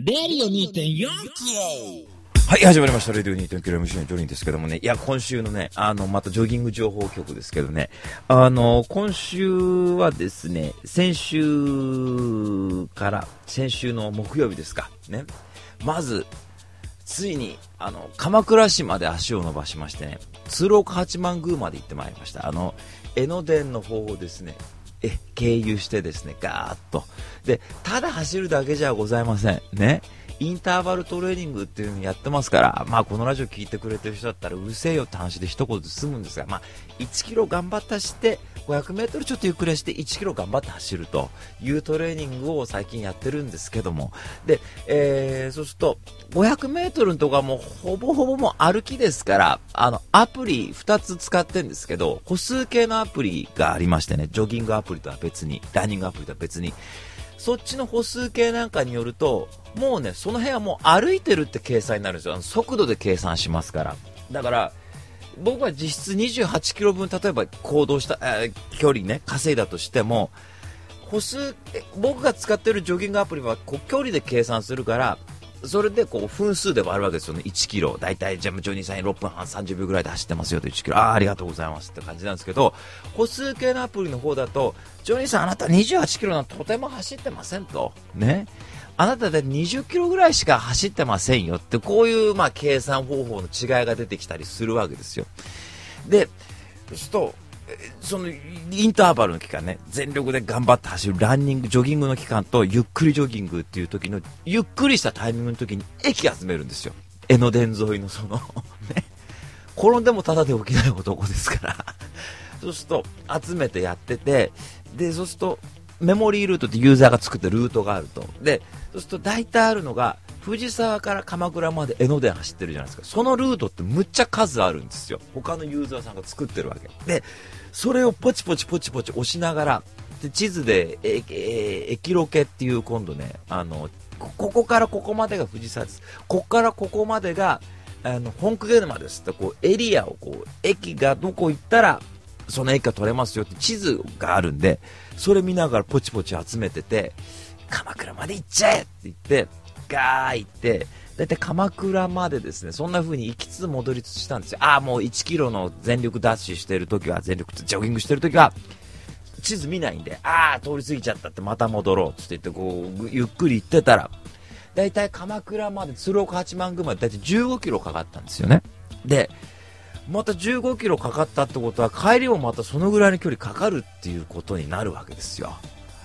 レディオ 2.4 キロ。 はい、始まりました。レディオ 2.4 キロ MC のジョリーですけどもね。いや、今週のね、またジョギング情報局ですけどね。今週はですね、先週の木曜日ですか。ね。まず、ついに、鎌倉市まで足を伸ばしましてね、鶴岡八幡宮まで行ってまいりました。江ノ電の方をですね、経由してですね、ガーッと。で、ただ走るだけじゃございません。ね。インターバルトレーニングっていうのやってますから、まあこのラジオ聞いてくれてる人だったらうるせえよって話で一言で済むんですが、まあ1キロ頑張って走って、500メートルちょっとゆっくりして1キロ頑張って走るというトレーニングを最近やってるんですけども、で、そうすると500メートルのとこはもうほぼほぼもう歩きですから、アプリ2つ使ってるんですけど、歩数計のアプリがありましてね、ジョギングアプリとは別に、ランニングアプリとは別に、そっちの歩数計なんかによると、もうね、その辺はもう歩いてるって計算になるんですよ。速度で計算しますから。だから、僕は実質28キロ分、例えば行動した、距離ね、稼いだとしても、僕が使ってるジョギングアプリは距離で計算するから、それで分数で割るわけですよね。1キロ。だいたいジャムジョニーさんに6分半30秒ぐらいで走ってますよと1キロ。ありがとうございますって感じなんですけど、歩数計のアプリの方だと、ジョニーさんあなた28キロなんてとても走ってませんと。ね。あなたで20キロぐらいしか走ってませんよって、こういう計算方法の違いが出てきたりするわけですよ。で、そうすると、そのインターバルの期間ね、全力で頑張って走るランニング、ジョギングの期間とゆっくりジョギングっていう時のゆっくりしたタイミングの時に駅集めるんですよ。江ノ電沿いのね、転んでもただで起きない男ですからそうすると集めてやってて、でそうするとメモリールートってユーザーが作ったルートがあると。でそうすると大体あるのが藤沢から鎌倉まで江ノ電走ってるじゃないですか。そのルートってむっちゃ数あるんですよ。他のユーザーさんが作ってるわけで、それをポチポチ押しながら、で地図で駅ロケっていう今度ね、ここからここまでが藤沢です、ここからここまでが本久沼ですってエリアを駅がどこ行ったらその駅が取れますよって地図があるんで、それ見ながらポチポチ集めてて、鎌倉まで行っちゃえって言ってガー行って、だいたい鎌倉までですね、そんな風に行きつつ戻りつつしたんですよ。もう1キロの全力ダッシュしてるときは、全力ジョギングしてるときは地図見ないんで、通り過ぎちゃったってまた戻ろうって言ってゆっくり行ってたら、だいたい鎌倉まで鶴岡八幡宮までだいたい15キロかかったんですよね。でまた15キロかかったってことは、帰りもまたそのぐらいの距離かかるっていうことになるわけですよ。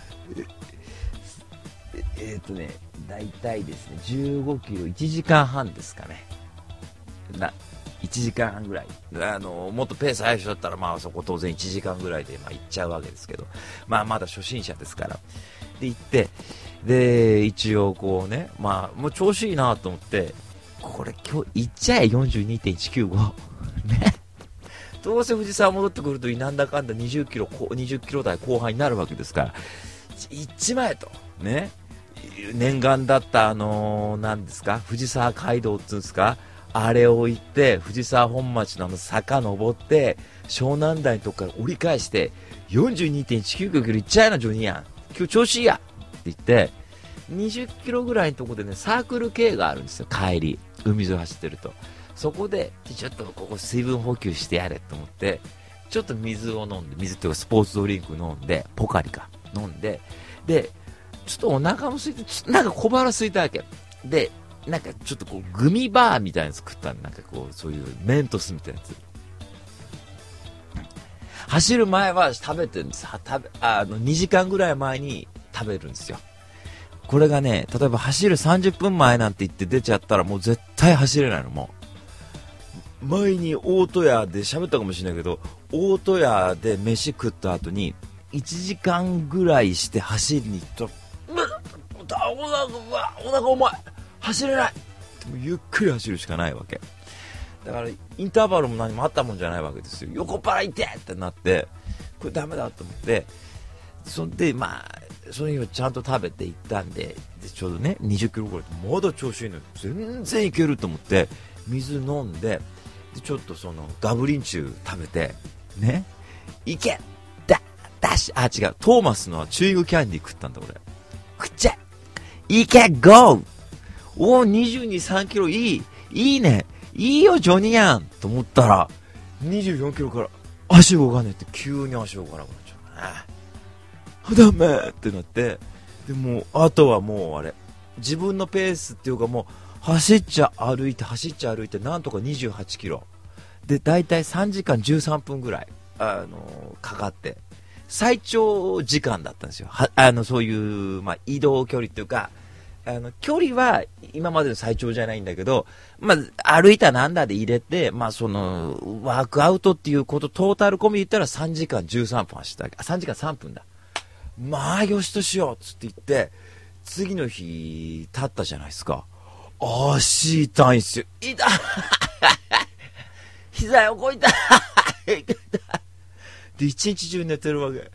だいたいですね、15キロ1時間半ですかね。1時間半ぐらい。もっとペース速い人だったら、そこ当然1時間ぐらいで行っちゃうわけですけど、まだ初心者ですから。で、行って、で、一応もう調子いいなと思って、これ今日行っちゃえ 42.195 ね。どうせ藤沢戻ってくるとなんだかんだ20キロ台後半になるわけですから、行っちまえと。ね。念願だった何ですか、藤沢街道っていうんですか、あれを行って藤沢本町の坂登って湘南台のとこから折り返して 42.195 キロ行っちゃえなジョニーやん、今日調子いいやって言って20キロぐらいのとこでね、サークル系があるんですよ。帰り海沿い走ってると、そこでちょっとここ水分補給してやれと思って、ちょっと水を飲んで、水っていうかスポーツドリンク飲んで、ポカリか飲んで、でちょっとお腹も空いて、なんか小腹空いたわけで、なんかちょっとグミバーみたいなの作ったの、なんかそういうメントスみたいなやつ。走る前は食べてるんです。2時間ぐらい前に食べるんですよ。これがね、例えば走る30分前なんて言って出ちゃったらもう絶対走れないの。もう前に大戸屋で喋ったかもしれないけど、大戸屋で飯食った後に1時間ぐらいして走りに行ったら、お腹重い、走れない、でもゆっくり走るしかないわけだから、インターバルも何もあったもんじゃないわけですよ。横っ腹痛いってなって、これダメだと思って、そんでその日はちゃんと食べて行ったんで、ちょうどね20キロぐらいでまだ調子いいのよ。全然いけると思って水飲んで、ちょっとガブリンチュ食べてね、いけダッシュ、違う、トーマスのチューイングキャンディー食ったんだ俺。食っちゃいけゴーおー、22、3キロいいね。いいよ、ジョニーやんと思ったら、24キロから足動かねえって急に足動かなくなっちゃう。ダメってなって、でもあとはもうあれ、自分のペースっていうかもう、走っちゃ歩いてなんとか28キロ。で、だいたい3時間13分ぐらい、かかって、最長時間だったんですよ。そういう、まあ、移動距離っていうか、距離は今までの最長じゃないんだけど、まあ、歩いたなんだで入れて、まあ、その、ワークアウトっていうこと、トータル込みで言ったら3時間13分走ったわけ。3時間3分だ。まあ、よしとしようっつって言って、次の日、経ったじゃないですか。足痛いんすよ。痛い膝横痛いで、一日中寝てるわけ。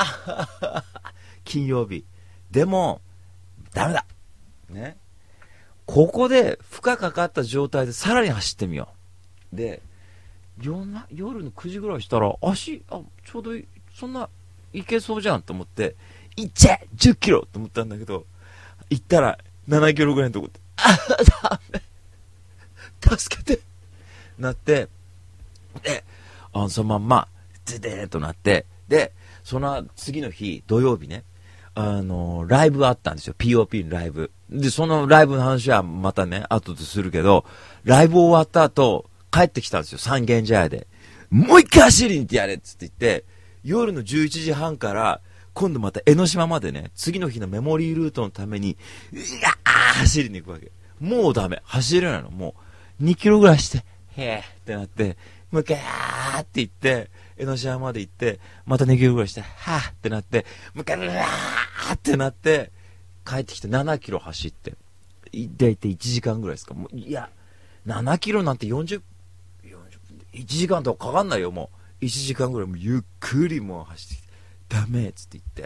金曜日。でも、ダメだ。ね。ここで負荷かかった状態でさらに走ってみよう。で、夜の9時ぐらいしたら、ちょうどそんないけそうじゃんと思って、いっちゃえ !10 キロと思ったんだけど、行ったら7キロぐらいのとこで、ダメ助けてなって、で、そのまんま、ズデーンとなって、で、その次の日、土曜日ね、ライブあったんですよ。POP のライブ。で、そのライブの話はまたね、後でするけど、ライブ終わった後、帰ってきたんですよ。三軒茶屋で。もう一回走りに行ってやれっつって言って、夜の11時半から、今度また江ノ島までね、次の日のメモリールートのために、走りに行くわけ。もうダメ。走れないの。もう、2キロぐらいして、へーってなって、もう一回、って行って、江ノ島まで行って、また2キロぐらいして、はぁってなって、もう一回、ってなって、帰ってきて7キロ走って、だいたい1時間ぐらいですか。もういや、7キロなんて40分、1時間とかかかんないよ、もう。1時間ぐらい、もうゆっくりもう走ってきて、ダメっつって言って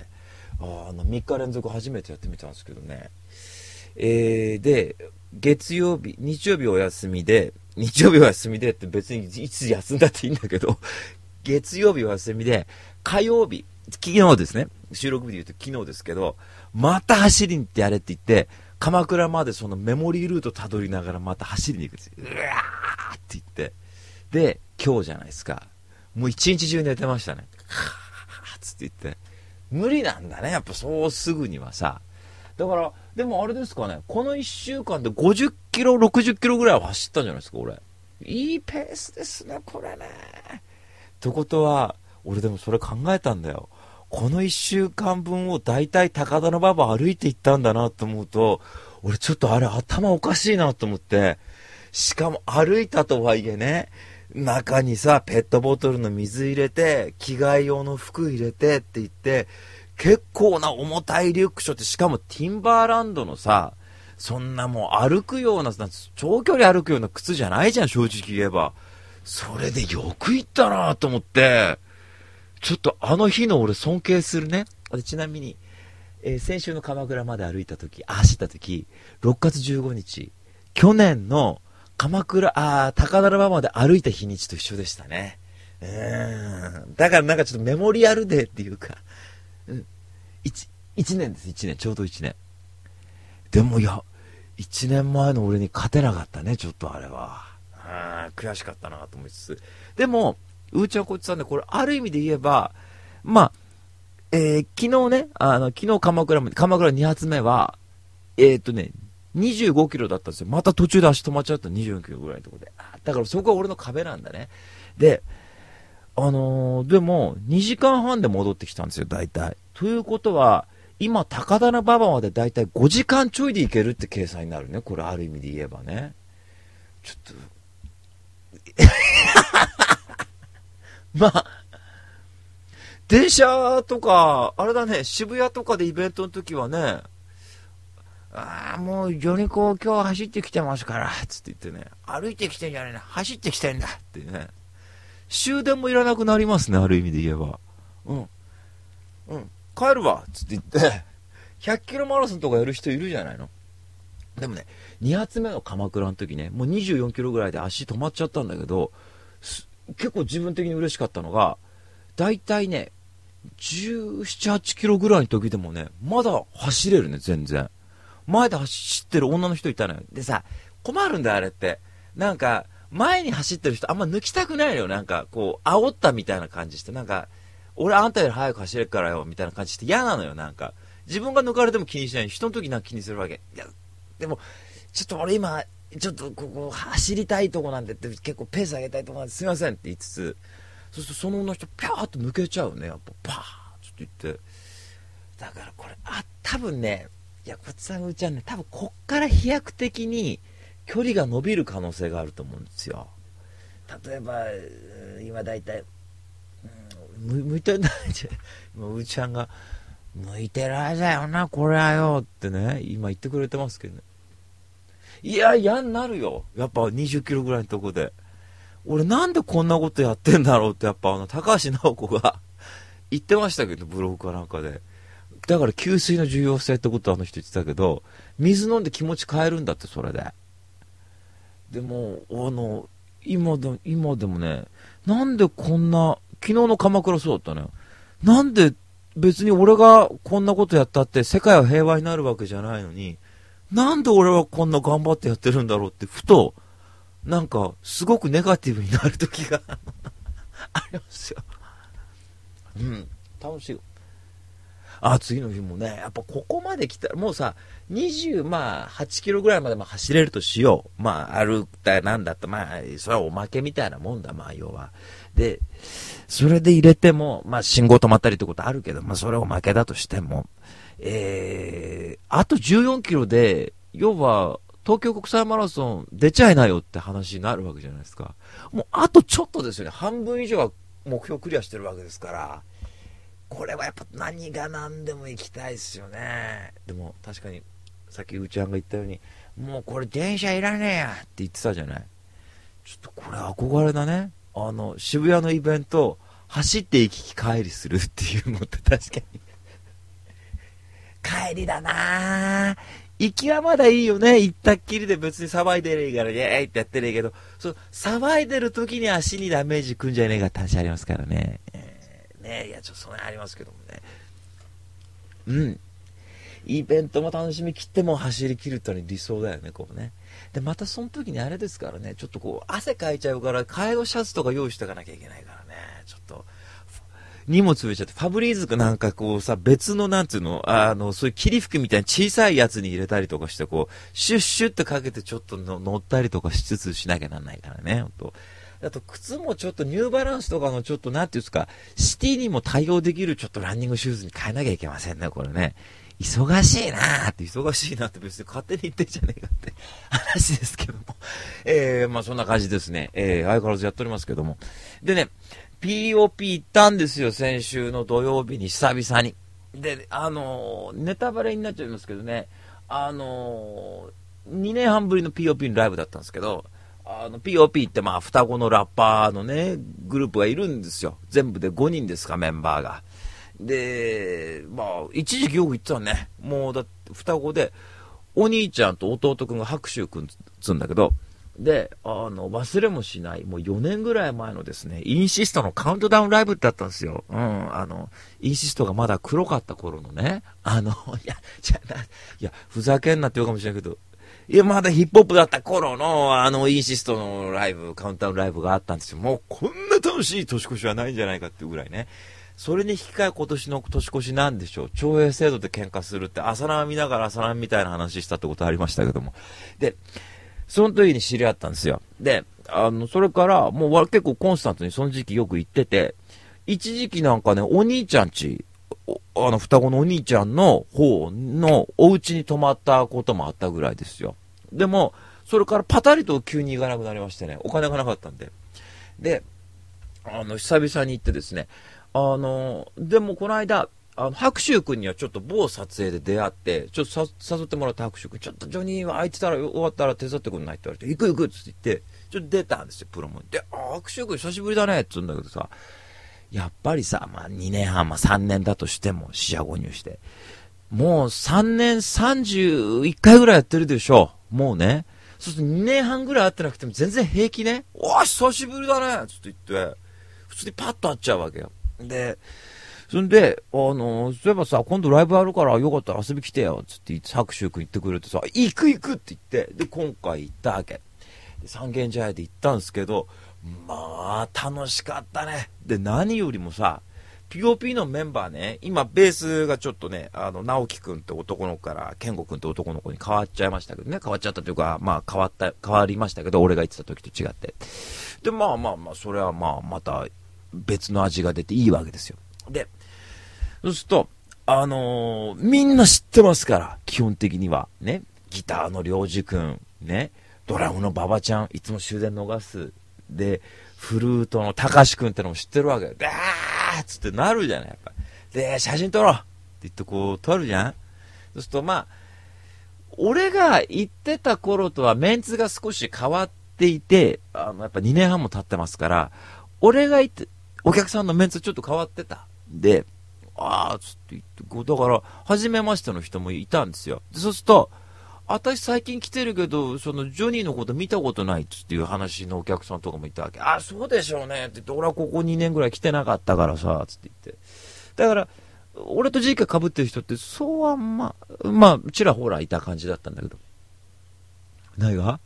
、3日連続初めてやってみたんですけどね。で、日曜日お休みでって別にいつ休んだっていいんだけど、月曜日お休みで、火曜日、昨日ですね、収録日で言うと昨日ですけど、また走りに行ってやれって言って、鎌倉までそのメモリールートたどりながらまた走りに行くんですよ。うわーって言って。で、今日じゃないですか。もう一日中寝てましたね。つって言って。無理なんだね、やっぱそうすぐにはさ。だから、でもあれですかね、この1週間で50キロ、60キロぐらいは走ったんじゃないですか、俺。いいペースですね、これね。ってことは、俺でもそれ考えたんだよ。この1週間分を大体高田馬場歩いていったんだなと思うと、俺ちょっとあれ頭おかしいなと思って、しかも歩いたとはいえね、中にさ、ペットボトルの水入れて、着替え用の服入れてって言って、結構な重たいリュック背負って、しかもティンバーランドのさ、そんなもう歩くような、長距離歩くような靴じゃないじゃん、正直言えば。それでよく行ったなと思って、ちょっとあの日の俺尊敬するね。ちなみに、先週の鎌倉まで走った時、6月15日、去年の高田馬場まで歩いた日にちと一緒でしたね。だからなんかちょっとメモリアルデーっていうか、1年です、1年、ちょうど1年。でもいや、1年前の俺に勝てなかったね、ちょっとあれは。悔しかったなと思いつつ。でも、うーちゃんこっちさんで、これある意味で言えば、まあ、昨日ね、昨日鎌倉2発目は、25キロだったんですよ。また途中で足止まっちゃった24キロぐらいのところで。だからそこが俺の壁なんだね。で、でも、2時間半で戻ってきたんですよ、大体。ということは、今、高田馬場まで大体5時間ちょいで行けるって計算になるね。これある意味で言えばね。ちょっと、まあ、電車とか、あれだね、渋谷とかでイベントの時はね、もう、ジョニコ今日走ってきてますから、つって言ってね、歩いてきてんじゃねえな、走ってきてんだってね、終電もいらなくなりますね、ある意味で言えば。帰るわ、つって言って、100キロマラソンとかやる人いるじゃないの。でもね、2発目の鎌倉の時ね、もう24キロぐらいで足止まっちゃったんだけど、結構自分的に嬉しかったのが、だいたいね、17、8キロぐらいの時でもね、まだ走れるね、全然。 前で走ってる女の人いたのよ。でさ、困るんだよ、あれって。なんか、前に走ってる人あんま抜きたくないのよ。なんか、こう、煽ったみたいな感じして、なんか、俺あんたより早く走れるからよ、みたいな感じして嫌なのよ、なんか。自分が抜かれても気にしない。人の時なんか気にするわけ。いや、でも、ちょっと俺今、ちょっとここ走りたいとこなんでって結構ペース上げたいとこなんですいませんって言いつつ、そうするとその女の人ピャーっと抜けちゃうね。やっぱパーッと言って。だからこれ、多分ね、いや、こっちさんがうちはね、多分こっから飛躍的に距離が伸びる可能性があると思うんですよ。例えば、今だいたい、向いてないじゃん。うちゃんが、向いてるはずだよな、これはよってね、今言ってくれてますけどね。いや、嫌になるよ。やっぱ20キロぐらいのとこで。俺なんでこんなことやってんだろうって、やっぱ高橋直子が言ってましたけど、ブログかなんかで。だから給水の重要性ってことは人言ってたけど、水飲んで気持ち変えるんだって、それで。でも、今でもね、なんでこんな、昨日の鎌倉そうだったのよ。なんで別に俺がこんなことやったって世界は平和になるわけじゃないのに、なんで俺はこんな頑張ってやってるんだろうって、ふと、なんか、すごくネガティブになる時がありますよ。うん、楽しいよ。次の日もね、やっぱここまで来たら、もうさ、28キロぐらいまで走れるとしよう。歩ったなんだって、それはおまけみたいなもんだ、要は。で、それで入れても、信号止まったりってことあるけど、それおまけだとしても、あと14キロで、要は、東京国際マラソン出ちゃいなよって話になるわけじゃないですか。もうあとちょっとですよね。半分以上は目標クリアしてるわけですから。これはやっぱ何が何でも行きたいですよね。でも確かに、さっきうちゃんが言ったように、もうこれ電車いらねえやって言ってたじゃない。ちょっとこれ憧れだね。渋谷のイベント、走って行き帰りするっていうのって確かに。帰りだなぁ。行きはまだいいよね。行ったっきりで別に騒いでるから、イエーイってやってるけど、騒いでる時に足にダメージくんじゃねえかって話ありますからね。いや、それありますけどもね。うん。イベントも楽しみきっても走り切るってのは理想だよね、こうね。で、またその時にあれですからね、ちょっと汗かいちゃうから、介護シャツとか用意しておかなきゃいけないからね。ちょっと、荷物増えちゃって、ファブリーズかなんか別のなんつうの、そういう霧吹きみたいな小さいやつに入れたりとかして、シュッシュッってかけてちょっと乗ったりとかしつつしなきゃなんないからね、ほんと。あと、靴もちょっとニューバランスとかのちょっとなんていうんですか、シティにも対応できるちょっとランニングシューズに変えなきゃいけませんね、これね。忙しいなーって、忙しいなって別に勝手に言ってんじゃねえかって話ですけども。そんな感じですね。相変わらずやっておりますけども。でね、POP 行ったんですよ、先週の土曜日に久々に。で、ネタバレになっちゃいますけどね、2年半ぶりの POP のライブだったんですけど、POP って双子のラッパーのね、グループがいるんですよ。全部で5人ですか、メンバーが。で、一時期よく言ってたね。もうだって双子で、お兄ちゃんと弟くんが拍手くんつんだけど、で、忘れもしない、もう4年ぐらい前のですね、インシストのカウントダウンライブだったんですよ。インシストがまだ黒かった頃のね、ふざけんなって言うかもしれないけど、いや、まだヒップホップだった頃の、インシストのライブ、カウントダウンライブがあったんですよ。もうこんな楽しい年越しはないんじゃないかっていうぐらいね。それに引き換え今年の年越しなんでしょう。徴兵制度で喧嘩するって、朝生見ながら朝生みたいな話したってことありましたけども。で、その時に知り合ったんですよ。で、それから、もう結構コンスタントにその時期よく行ってて、一時期なんかね、お兄ちゃんち、双子のお兄ちゃんの方のお家に泊まったこともあったぐらいですよ。でも、それからパタリと急に行かなくなりましてね、お金がなかったんで。で、久々に行ってですね、でもこの間、白秋君にはちょっと某撮影で出会って、ちょっと誘ってもらった白秋君、ちょっとジョニーは空いてたら終わったら手伝ってくんないって言われて、行く行くって言って、ちょっと出たんですよ、プロモに。で、白秋君久しぶりだねって言うんだけどさ、やっぱりさ、2年半、3年だとしても、四捨五入して。もう3年31回ぐらいやってるでしょ。もうね。そうすると2年半ぐらい会ってなくても全然平気ね。おー、久しぶりだねつって言って、普通にパッと会っちゃうわけよ。で、 そんで、そういえばさ、今度ライブあるからよかったら遊び来てよ、つって白秋くん言ってくれてさ、行く行くって言って、で、今回行ったわけ。三軒茶屋で行ったんですけど、まあ、楽しかったね。で、何よりもさ、POP のメンバーね、今、ベースがちょっとね、直樹くんって男の子から、健吾くんって男の子に変わっちゃいましたけどね、変わっちゃったというか、まあ、変わりましたけど、俺が言ってた時と違って。で、まあまあまあ、それはまあ、また、別の味が出ていいわけですよ。で、そうすると、みんな知ってますから、基本的には。ね、ギターの良二くん、ね、ドラムの馬場ちゃん、いつも終電逃す。で、フルートの高志くんってのも知ってるわけよ。でーっつってなるじゃない、やっぱり。で、写真撮ろうって言ってこう撮るじゃん。そうするとまあ、俺が行ってた頃とはメンツが少し変わっていて、やっぱ2年半も経ってますから、俺が行って、お客さんのメンツちょっと変わってた。で、つって言ってこう、だから、初めましての人もいたんですよ。でそうすると、私最近来てるけど、そのジョニーのこと見たことないっていう話のお客さんとかもいたわけ。そうでしょうねって言って、俺はここ2年ぐらい来てなかったからさ、つって言って。だから、俺と時期が被ってる人って、そうはまあ、ちらほらいた感じだったんだけど。何が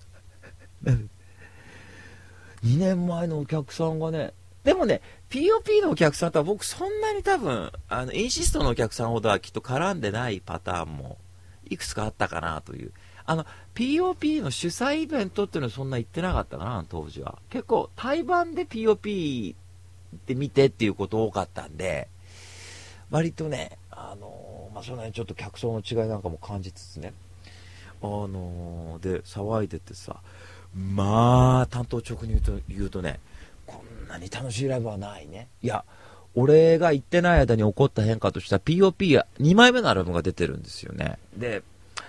2年前のお客さんがね、でもね、POP のお客さんとは僕そんなに多分、インシストのお客さんほどはきっと絡んでないパターンも、いくつかあったかなという。POP の主催イベントっていうのはそんな言ってなかったかな、当時は。結構、対バンで POP って見てっていうこと多かったんで、割とね、そんなにちょっと客層の違いなんかも感じつつね、で、騒いでてさ、まあ、担当直に言うとね、こんなに楽しいライブはないね。いや、俺が行ってない間に起こった変化としては POP や2枚目のアルバムが出てるんですよね。で、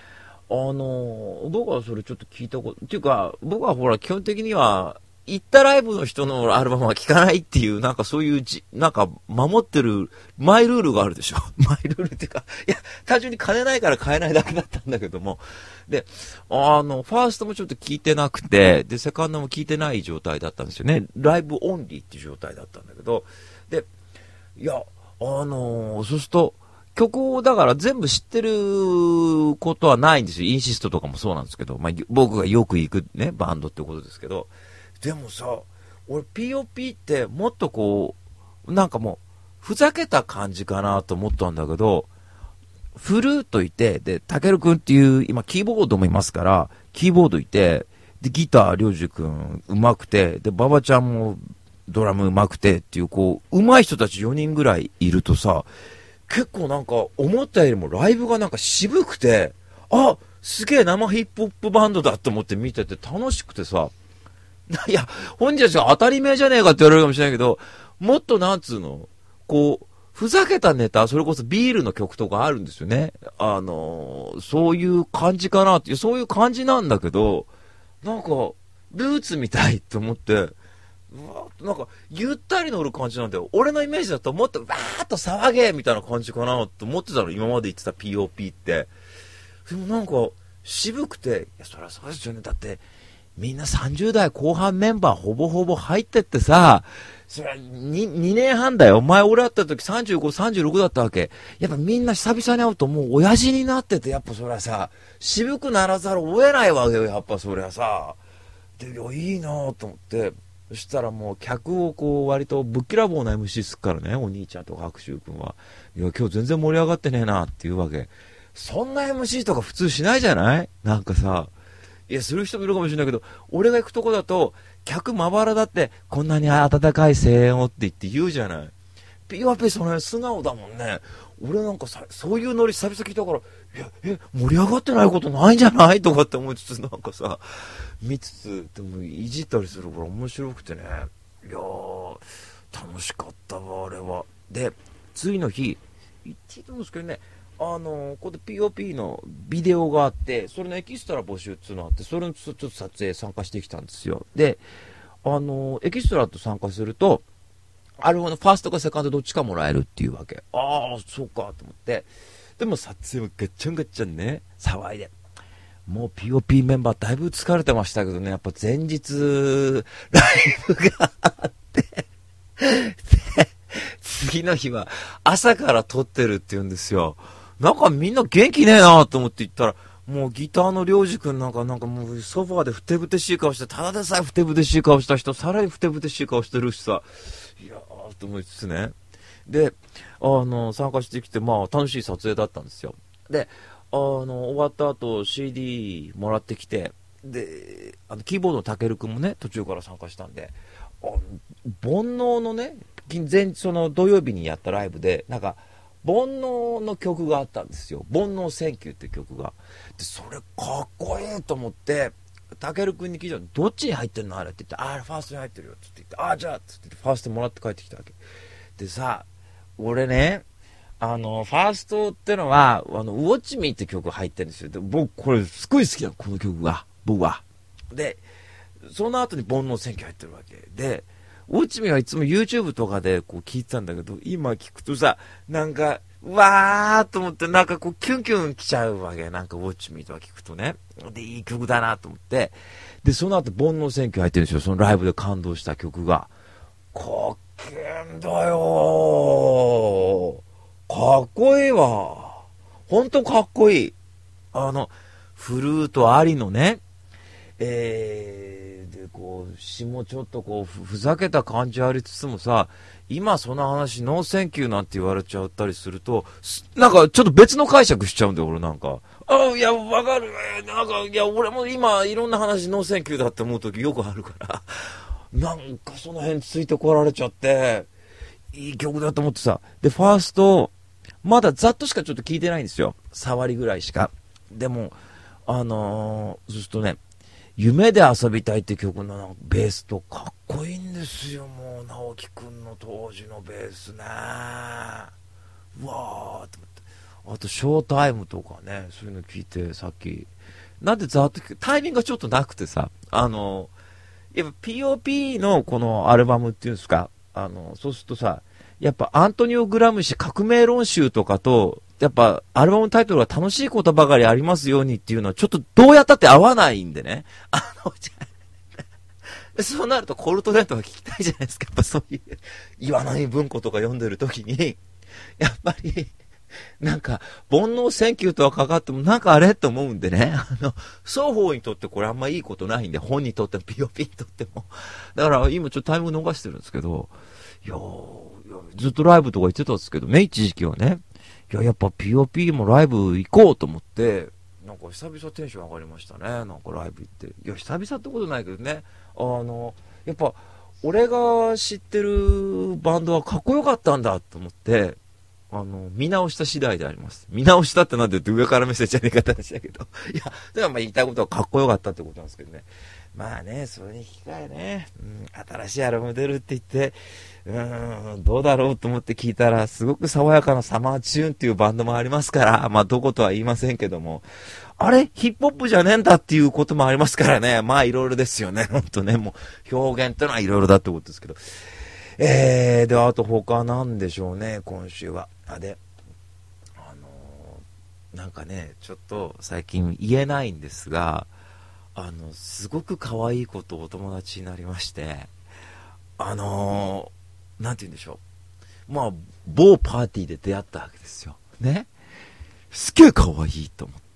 僕はそれちょっと聞いたこと、っていうか、僕はほら基本的には、行ったライブの人のアルバムは聴かないっていう、なんかそういうなんか守ってるマイルールがあるでしょ。マイルールっていうか、いや、単純に金ないから買えないだけだったんだけども。で、ファーストもちょっと聞いてなくて、で、セカンドも聞いてない状態だったんですよね。ライブオンリーっていう状態だったんだけど、で、いや、そうすると、曲をだから全部知ってることはないんですよ。インシストとかもそうなんですけど、まあ、僕がよく行くね、バンドってことですけど、でもさ、俺 POP ってもっとこう、なんかもう、ふざけた感じかなと思ったんだけど、フルートいて、で、たけるくんっていう、今キーボードもいますから、キーボードいて、で、ギター、りょうじくん、うまくて、で、馬場ちゃんも、ドラムうまくてっていう、こう、上手い人たち4人ぐらいいるとさ、結構なんか、思ったよりもライブがなんか渋くて、すげえ生ヒップホップバンドだと思って見てて楽しくてさ、いや、本人たちが当たり前じゃねえかって言われるかもしれないけど、もっとなんつうの、こう、ふざけたネタ、それこそビールの曲とかあるんですよね。そういう感じかなって、そういう感じなんだけど、なんか、ルーツみたいと思って、なんか、ゆったり乗る感じなんだよ。俺のイメージだともっとわーっと騒げみたいな感じかなと思ってたの、今まで言ってた POP って。でもなんか、渋くて、いや、そりゃそうですよね。だって、みんな30代後半メンバーほぼほぼ入ってってさ、それは 2年半だよ。前俺会った時35、36だったわけ。やっぱみんな久々に会うともう親父になってて、やっぱそれはさ、渋くならざるを得ないわけよ、やっぱそれはさ。で、いや、いいなぁと思って。そしたらもう客をこう割とぶっきらぼうな MC すっからね、お兄ちゃんとか白秋君は。いや、今日全然盛り上がってねえなっていうわけ。そんな MC とか普通しないじゃない？なんかさ。いや、する人もいるかもしれないけど、俺が行くとこだと、客まばらだって、こんなに温かい声援をって言うじゃない。POP その辺素直だもんね。俺なんかさ、そういうノリ久々聞いたから、いや、盛り上がってないことないんじゃないとかって思いつつ、なんかさ、見つつ、でもいじったりするから面白くてね。いやー、楽しかったわ、あれは。で、次の日、言っていいと思うんですけどね、ここで POP のビデオがあって、それのエキストラ募集っていうのがあって、それのちょっと撮影参加してきたんですよ。で、エキストラと参加すると、アルバムのファーストかセカンドどっちかもらえるっていうわけ。そうかと思って。でも撮影もガッチャンガッチャンね、騒いで。もう POP メンバーだいぶ疲れてましたけどね、やっぱ前日、ライブがあって、で、 次の日は朝から撮ってるって言うんですよ。なんかみんな元気ねえなと思って言ったら、もうギターのりょうじくんなんかもうソファーでふてぶてしい顔して、ただでさえふてぶてしい顔した人、さらにふてぶてしい顔してるしさ、いやーと思いつつね。で、参加してきて、まあ楽しい撮影だったんですよ。で、終わった後 CD もらってきて、で、キーボードのたけるくんもね、途中から参加したんで、煩悩のね、その土曜日にやったライブで、なんか、煩悩の曲があったんですよ。煩悩センキューって曲が。で、それかっこいいと思って、たけるくんに聞いたら、どっちに入ってんのあれって言って、ファーストに入ってるよって言って、じゃあつってファーストもらって帰ってきたわけ。でさ、俺ね、ファーストってのは、ウォッチミーって曲入ってるんですよ。で、僕、これ、すごい好きだ、この曲が。僕は。で、その後に煩悩選挙入ってるわけ。で、ウォッチミーはいつも YouTube とかでこう聞いてたんだけど、今聞くとさ、なんか、わーと思って、なんかこう、キュンキュン来ちゃうわけ。なんかウォッチミーとか聞くとね。で、いい曲だなと思って。で、その後、煩悩選挙入ってるんですよ。そのライブで感動した曲が。かっけーんだよー。かっこいいわ。ほんとかっこいい。フルートありのね、で、こう、詩もちょっとこう、ふざけた感じありつつもさ、今その話、ノーセンキューなんて言われちゃったりすると、なんかちょっと別の解釈しちゃうんだよ、俺なんか。いや、わかる。なんか、いや、俺も今、いろんな話、ノーセンキューだって思うときよくあるから、なんかその辺ついてこられちゃって、いい曲だと思ってさ、で、ファースト、まだざっとしかちょっと聞いてないんですよ。触りぐらいしか。でも、そうするとね、夢で遊びたいって曲のベースとかっこいいんですよ。もう直樹くんの当時のベースね、うわーと思って、あとショータイムとかね、そういうの聞いて、さっきなんでざっとタイミングがちょっとなくてさ、やっぱ POP のこのアルバムっていうんですか、そうするとさ、やっぱアントニオ・グラムシ革命論集とかと、やっぱアルバムタイトルが楽しいことばかりありますようにっていうのはちょっとどうやったって合わないんでね。そうなるとコルトレートが聞きたいじゃないですか。やっぱそういう岩波文庫とか読んでる時に、やっぱり、なんか、煩悩選挙とはかかってもなんかあれと思うんでね。双方にとってこれあんまいいことないんで、本にとっても POP にとっても。だから今ちょっとタイム逃してるんですけど、いやずっとライブとか行ってたんですけどね、一時期はね。やっぱ POP もライブ行こうと思って、なんか久々テンション上がりましたね。なんかライブ行って。久々ってことないけどね。やっぱ、俺が知ってるバンドはかっこよかったんだと思って、見直した次第であります。見直したってなんで上から目線じゃねえかって話だけど。いや、だからまあ言いたいことはかっこよかったってことなんですけどね。まあね、それに引き換えね、新しいアルバム出るって言って、どうだろうと思って聞いたら、すごく爽やかなサマーチューンっていうバンドもありますから、まあどことは言いませんけども、あれヒップホップじゃねえんだっていうこともありますからね、まあいろいろですよね、ほんとね、もう表現ってのはいろいろだってことですけど。で、あと他なんでしょうね、今週は。で、なんかね、ちょっと最近言えないんですが、すごく可愛い子とお友達になりまして、なんて言うんでしょう。まあ、某パーティーで出会ったわけですよ。ね。すげえ可愛いと思って、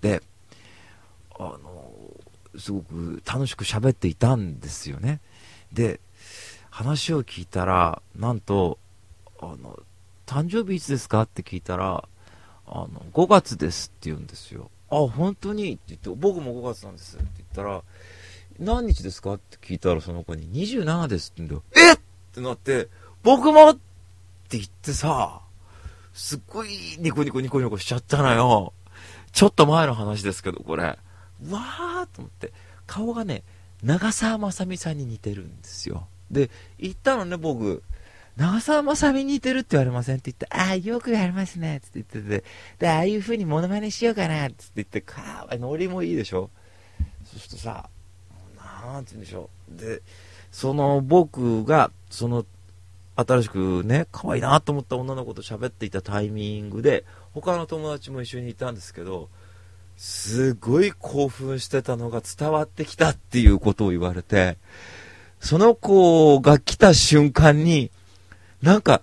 すごく楽しく喋っていたんですよね。で、話を聞いたら、なんと、誕生日いつですかって聞いたら、5月ですって言うんですよ。本当にって言って、僕も5月なんですって言ったら、何日ですかって聞いたらその子に27ですって言うんだよ。えっってなって、僕もって言ってさ、すっごいニコニコニコニコしちゃったのよ。ちょっと前の話ですけど、これ。わーと思って。顔がね、長澤まさみさんに似てるんですよ。で、言ったのね、僕。長澤まさみに似てるって言われませんって言って、よく言われますねって言ってて、で、ああいう風にモノマネしようかなって言って、ノリもいいでしょ。そうするとさ、なんて言うんでしょう。で、その僕が、その、新しくね、可愛いなと思った女の子と喋っていたタイミングで、他の友達も一緒にいたんですけど、すごい興奮してたのが伝わってきたっていうことを言われて、その子が来た瞬間に、なんか、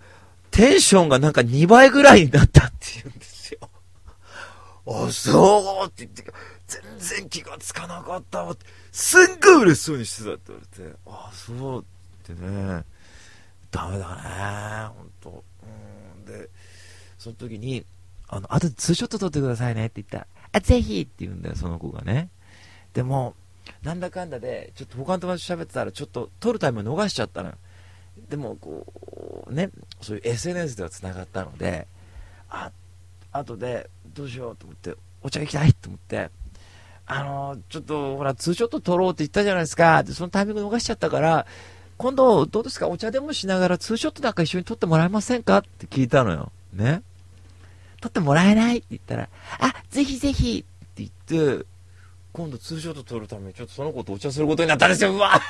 テンションがなんか2倍ぐらいになったって言うんですよ。あ、そうって言って、全然気がつかなかったわって、すんごい嬉しそうにしてたって言われて、あ、そうってね、ダメだね、ほんと。で、その時に、あとツーショット撮ってくださいねって言ったら、あ、ぜひって言うんだよ、その子がね。でも、なんだかんだで、ちょっと他の友達と喋ってたら、ちょっと撮るタイム逃しちゃったのよ。でも、こう、ね、そういう SNS では繋がったので、後で、どうしようと思って、お茶行きたいと思って、ちょっと、ほら、ツーショット撮ろうって言ったじゃないですか。で、そのタイミング逃しちゃったから、今度、どうですか、お茶でもしながらツーショットなんか一緒に撮ってもらえませんかって聞いたのよ。ね。撮ってもらえないって言ったら、あ、ぜひぜひって言って、今度ツーショット撮るためにちょっとその子とお茶することになったんですよ。うわ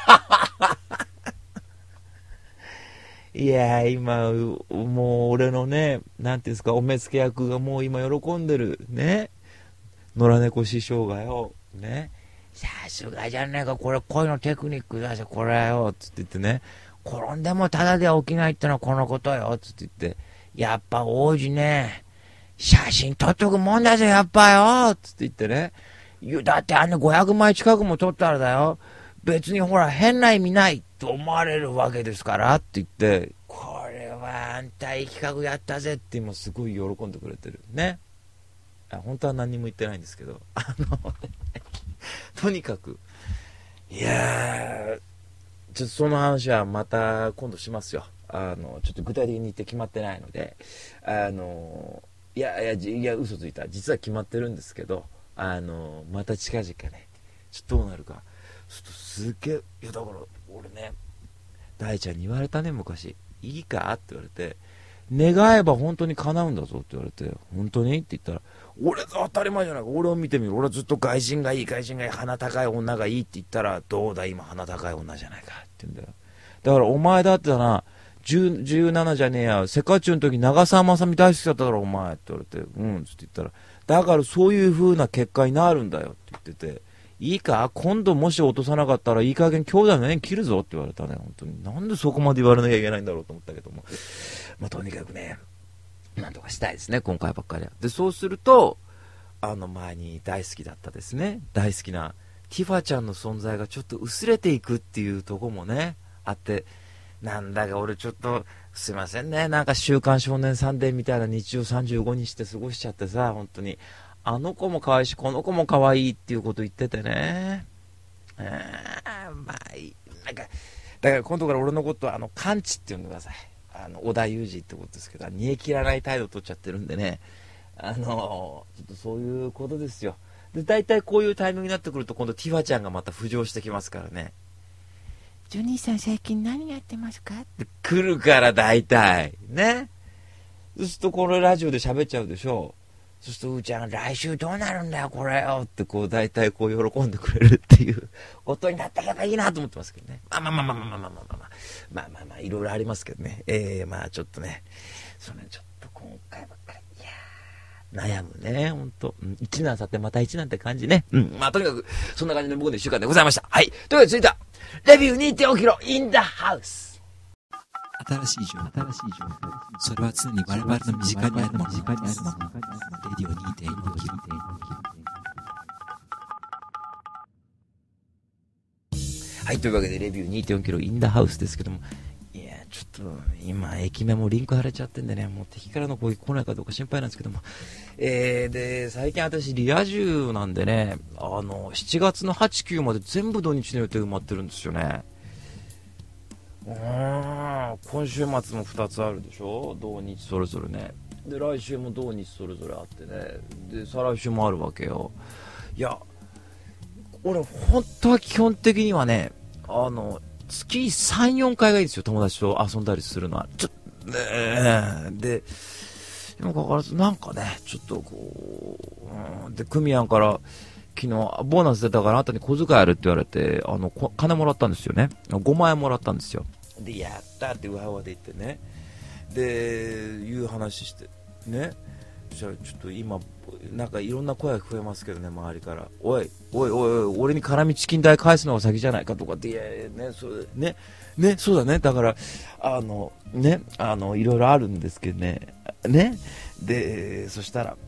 いやー、今、もう俺のね、なんていうんですか、お目付け役がもう今喜んでる。ね。野良猫師匠がよ、ね。さすがじゃねえか、これ恋のテクニックだぜ、これよ、つって言ってね。転んでもただでは起きないってのはこのことよ、つって言って。やっぱ王子ね、写真撮っとくもんだぜ、やっぱよ、つって言ってね。だってあんな500枚近くも撮ったらだよ。別にほら変な意味ないと思われるわけですからって言って、これはあんたいい企画やったぜって今すごい喜んでくれてるね。本当は何にも言ってないんですけど、とにかく、いやー、ちょっとその話はまた今度しますよ。ちょっと具体的に言って決まってないので、いや、嘘ついた。実は決まってるんですけど、また近々ね、ちょっとどうなるか。ちょっとすっげえ、いやだから俺ね、大ちゃんに言われたね昔、いいかって言われて、願えば本当に叶うんだぞって言われて、本当にって言ったら、俺当たり前じゃないか、俺を見てみる、俺はずっと外人がいい、鼻高い女がいいって言ったら、どうだ今鼻高い女じゃないかって言うんだよ。だからお前だってな、17じゃねえや、世界中の時長澤まさみ大好きだっただろお前って言われて、うんって言ったら、だからそういう風な結果になるんだよって言ってて、いいか今度もし落とさなかったらいい加減兄弟の縁切るぞって言われたね。本当になんでそこまで言われなきゃいけないんだろうと思ったけども、まあ、とにかくね、なんとかしたいですね今回ばっかりは。でそうすると、前に大好きだったですね、大好きなティファちゃんの存在がちょっと薄れていくっていうところもねあって、なんだか俺ちょっとすいませんね、なんか週刊少年サンデーみたいな日常35にして過ごしちゃってさ、本当にあの子も可愛いしこの子も可愛いっていうこと言っててね、まあいい、なんかだから今度から俺のことはカンチって呼んでください。織田裕二ってことですけど、煮え切らない態度取っちゃってるんでね、ちょっとそういうことですよ。で大体こういうタイミングになってくると今度ティファちゃんがまた浮上してきますからね。ジョニーさん最近何やってますかって来るから大体ね。そうするとこのラジオで喋っちゃうでしょ。そうするとうーちゃん来週どうなるんだよこれよってこう大体こう喜んでくれるっていうことになってればいいなと思ってますけどね。まあいろいろありますけどね。まあちょっとね、それちょっと今回ばっかり悩むね、ほんと。一難去ってまた一難って感じね。まあとにかく、そんな感じの僕の一週間でございました。はい。というわけで続いた、レビュー 2.5 キロ in the house。 新しい情報。それは常に我々の身近にあるもの。レディオ 2.5 キロ。 はい。というわけで、レビュー 2.4 キロ in the house ですけども、ちょっと今駅名もリンク貼れちゃってんでね、もう敵からの攻撃来ないかどうか心配なんですけども、で最近私リア充なんでね、7月の8、9まで全部土日の予定埋まってるんですよね。今週末も2つあるでしょ、土日それぞれね。で来週も土日それぞれあってね、で再来週もあるわけよ。いや俺本当は基本的にはね、月3、4回がいいですよ、友達と遊んだりするのは。で、にもかかわらず、なんかね、ちょっとこう、で、クミヤンから、昨日、ボーナス出たからあなたに小遣いあるって言われて、金もらったんですよね。5万円もらったんですよ。で、やったってうわうわで言ってね。で、いう話して、ね。じゃあちょっと今、 なんかいろんな声が聞こえますけどね、周りから。おい、俺に辛味チキン代返すのが先じゃないかとかって、いやいやね、そうだね。だから、いろいろあるんですけどね。ね。で、そしたら、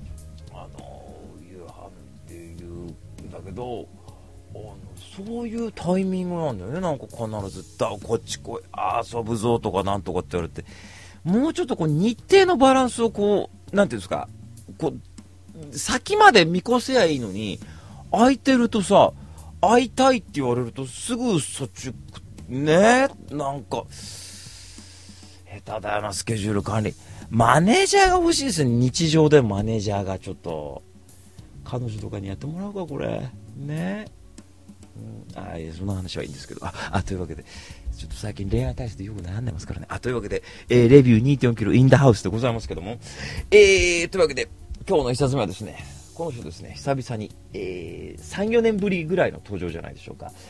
夕飯っていうんだけど、そういうタイミングなんだよね。なんか必ず、こっち来い、遊ぶぞとかなんとかって言われて、もうちょっとこう日程のバランスをこう、なんていうんですか、こう、先まで見越せやいいのに、空いてるとさ、会いたいって言われるとすぐそっち、ね、なんか、下手だよな、スケジュール管理。マネージャーが欲しいですね、日常でマネージャーがちょっと。彼女とかにやってもらうか、これ。ね。その話はいいんですけど。というわけで、ちょっと最近恋愛対してよく悩んでますからね。というわけで、レビュー 2.4 キロインダハウスでございますけども。というわけで、今日の一冊目はですね、この人ですね、久々に、3、4年ぶりぐらいの登場じゃないでしょうか。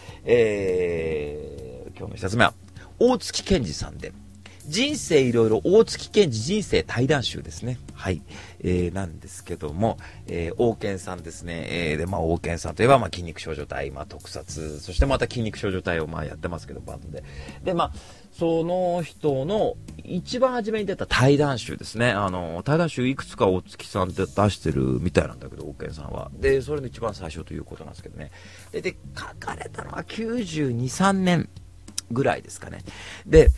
今日の一冊目は、大月健二さんで、人生いろいろ大月健二人生対談集ですね。はい。なんですけども、王健さんですね。で、王健さんといえば、筋肉少女隊、特撮、そしてまた筋肉少女隊をやってますけど、バンドで。で、その人の一番初めに出た対談集ですね。対談集いくつか大月さんって出してるみたいなんだけど、王健さんは。で、それの一番最初ということなんですけどね。で、書かれたのは92、3年。ぐらいですかね。で、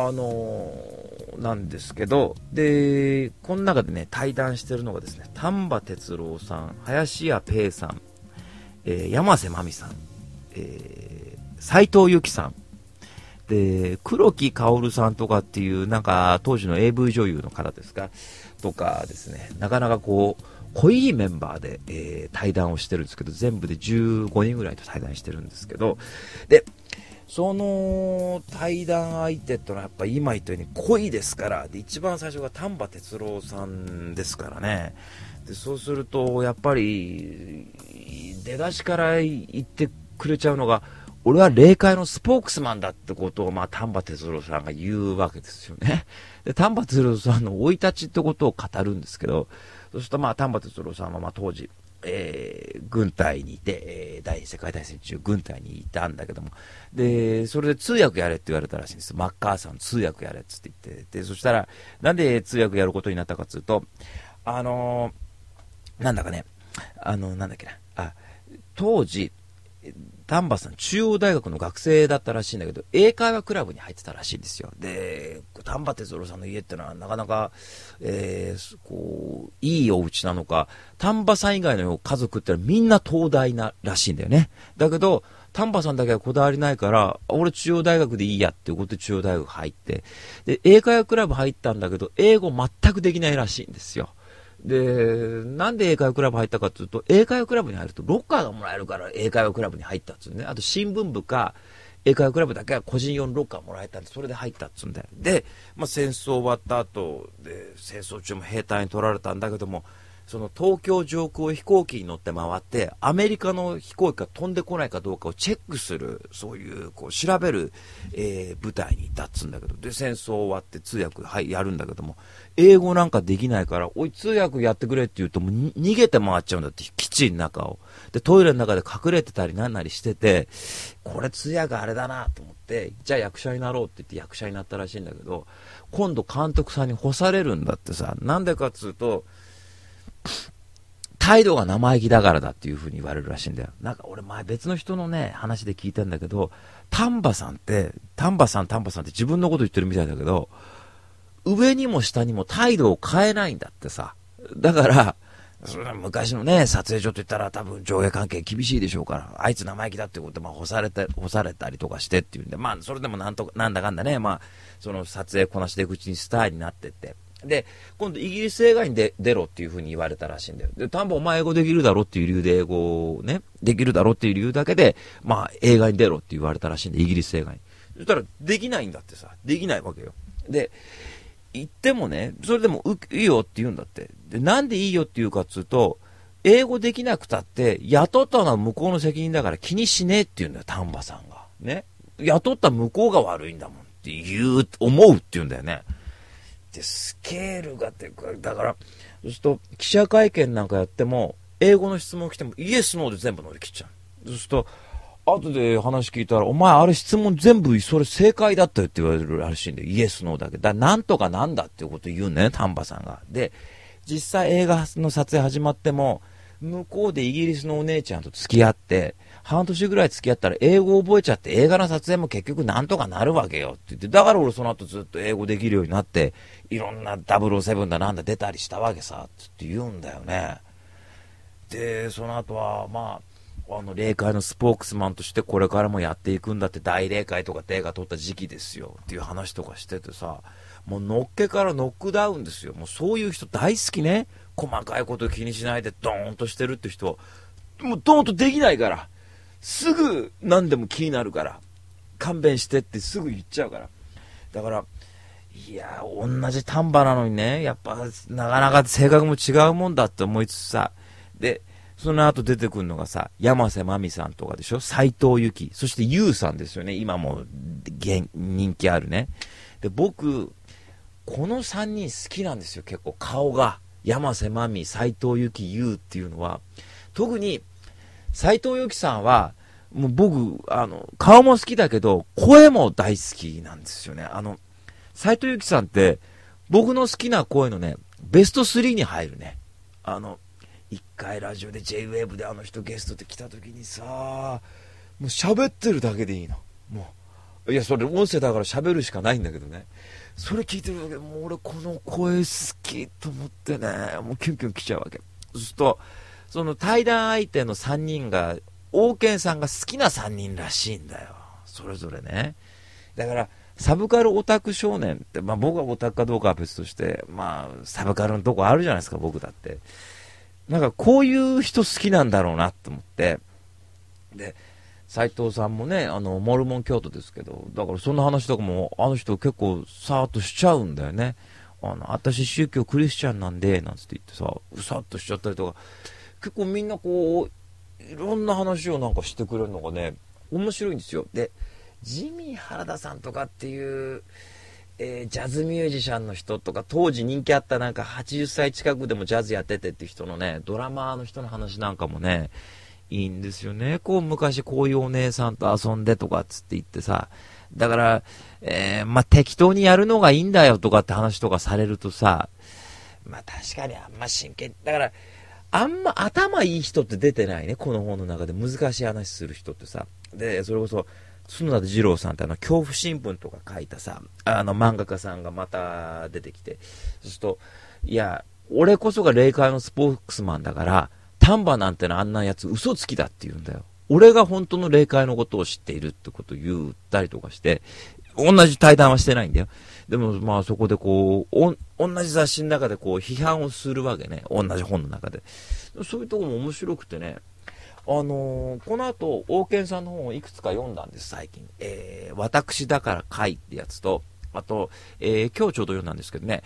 なんですけど、で、この中でね、対談してるのがですね、丹波哲郎さん、林家ペイさん、山瀬まみさん、斉藤由貴さん、で、黒木薫さんとかっていう、なんか、当時の AV 女優の方ですか、とかですね、なかなかこう、濃いメンバーで、対談をしてるんですけど、全部で15人ぐらいと対談してるんですけど、で、その対談相手ってのはやっぱ今言ったように濃いですから、で一番最初が丹波哲郎さんですからね。でそうするとやっぱり出だしから言ってくれちゃうのが、俺は霊界のスポークスマンだってことを丹波哲郎さんが言うわけですよね。で丹波哲郎さんの生い立ちってことを語るんですけど、そうすると丹波哲郎さんは当時軍隊にいて、第二次世界大戦中軍隊にいたんだけども、でそれで通訳やれって言われたらしいんです。マッカーサーの通訳やれっつって言って、でそしたらなんで通訳やることになったかっつうと、なんだかね、なんだっけな、当時丹波さん中央大学の学生だったらしいんだけど、英会話クラブに入ってたらしいんですよ。で丹波哲郎さんの家ってのはなかなか、こういいお家なのか、丹波さん以外の家族ってのはみんな東大ならしいんだよね。だけど丹波さんだけはこだわりないから、俺中央大学でいいやっていうことで中央大学入って、で英会話クラブ入ったんだけど英語全くできないらしいんですよ。で、なんで英会話クラブ入ったかというと、英会話クラブに入るとロッカーがもらえるから英会話クラブに入ったっつうんね。あと新聞部か英会話クラブだけは個人用のロッカーもらえたんで、それで入ったっつうんだよ。で、戦争終わった後で、戦争中も兵隊に取られたんだけども、その東京上空を飛行機に乗って回って、アメリカの飛行機が飛んでこないかどうかをチェックする、そういうこう調べる、部隊にいたっつうんだけど、で戦争終わって通訳、やるんだけども、英語なんかできないから、おい通訳やってくれって言うともう逃げて回っちゃうんだって、基地の中を。でトイレの中で隠れてたりなんなりしてて、これ通訳あれだなと思って、じゃあ役者になろうって言って役者になったらしいんだけど、今度監督さんに干されるんだってさ。なんでかっつうと、態度が生意気だからだっていう風に言われるらしいんだよ。なんか俺前別の人のね話で聞いたんだけど、丹波さんって自分のこと言ってるみたいだけど、上にも下にも態度を変えないんだってさ。だからそれは昔のね撮影所と言ったら多分上下関係厳しいでしょうから、あいつ生意気だってことで干されたりとかしてっていうんで、それでもなんだかんだね、その撮影こなしていくうちにスターになってって、で今度イギリス映画に出ろっていう風に言われたらしいんだよ。で丹波お前英語できるだろっていう理由で、英語をねできるだろっていう理由だけで映画に出ろって言われたらしいんで、イギリス映画に。そしたらできないんだってさ。できないわけよ。で言ってもね、それでもいいよって言うんだって。でなんでいいよって言うかっつうと、英語できなくたって雇ったのは向こうの責任だから気にしねえって言うんだよ、丹波さんがね。雇った向こうが悪いんだもんって思うって言うんだよね。 ってスケールがってだから、そうすると記者会見なんかやっても英語の質問来てもイエスノーで全部乗り切っちゃう。そうすると後で話聞いたら、お前あれ質問全部それ正解だったよって言われるらしいんで、イエスノーだけなんとかなんだっていうことを言うんだよね、丹波さんが。で実際映画の撮影始まっても、向こうでイギリスのお姉ちゃんと付き合って半年ぐらい付き合ったら英語を覚えちゃって、映画の撮影も結局なんとかなるわけよって言って、だから俺その後ずっと英語できるようになって、いろんな007だなんだ出たりしたわけさって言うんだよね。でその後は霊界のスポークスマンとしてこれからもやっていくんだって、大霊界とかって映画撮った時期ですよっていう話とかしててさ、もうのっけからノックダウンですよ。もうそういう人大好きね。細かいこと気にしないでドーンとしてるって人、もうドーンとできないから、すぐ何でも気になるから勘弁してってすぐ言っちゃうから。だからいや同じ丹波なのにね、やっぱなかなか性格も違うもんだって思いつつさ、でその後出てくるのがさ、山瀬まみさんとかでしょ、斎藤由貴、そして優さんですよね、今も人気あるね。で僕この3人好きなんですよ、結構顔が。山瀬まみ、斎藤由貴、優っていうのは、特に斎藤由貴さんはもう僕顔も好きだけど声も大好きなんですよね。斎藤由貴さんって僕の好きな声のねベスト3に入るね。一回ラジオで J-WAVE であの人ゲストで来た時にさ、もう喋ってるだけでいいの。もういやそれ音声だから喋るしかないんだけどね、それ聞いてるだけでもう俺この声好きと思ってね、もうキュンキュン来ちゃうわけ。そうするとその対談相手の3人が王健さんが好きな3人らしいんだよ、それぞれね。だからサブカルオタク少年って、僕がオタクかどうかは別として、サブカルのとこあるじゃないですか、僕だって。なんかこういう人好きなんだろうなと思って。で斉藤さんもねモルモン教徒ですけど、だからそんな話とかもあの人結構さーっとしちゃうんだよね。私宗教クリスチャンなんでなんつって言ってさ、うさっとしちゃったりとか、結構みんなこういろんな話をなんかしてくれるのがね面白いんですよ。でジミー原田さんとかっていう、ジャズミュージシャンの人とか、当時人気あったなんか80歳近くでもジャズやっててって人のね、ドラマーの人の話なんかもねいいんですよね。こう昔こういうお姉さんと遊んでとかっつって言ってさ、だから、適当にやるのがいいんだよとかって話とかされるとさ、確かにあんま真剣だから、あんま頭いい人って出てないね、この本の中で。難しい話する人ってさ。でそれこそ角田二郎さんって恐怖新聞とか書いたさ、漫画家さんがまた出てきて、そうするといや俺こそが霊界のスポークスマンだから丹波なんてのあんなやつ嘘つきだって言うんだよ。俺が本当の霊界のことを知っているってことを言ったりとかして、同じ対談はしてないんだよ。でもそこでこう同じ雑誌の中でこう批判をするわけね、同じ本の中で。そういうところも面白くてね、この後王健さんの本をいくつか読んだんです最近。私だからかいってやつと、あと、今日ちょうど読んだんですけどね、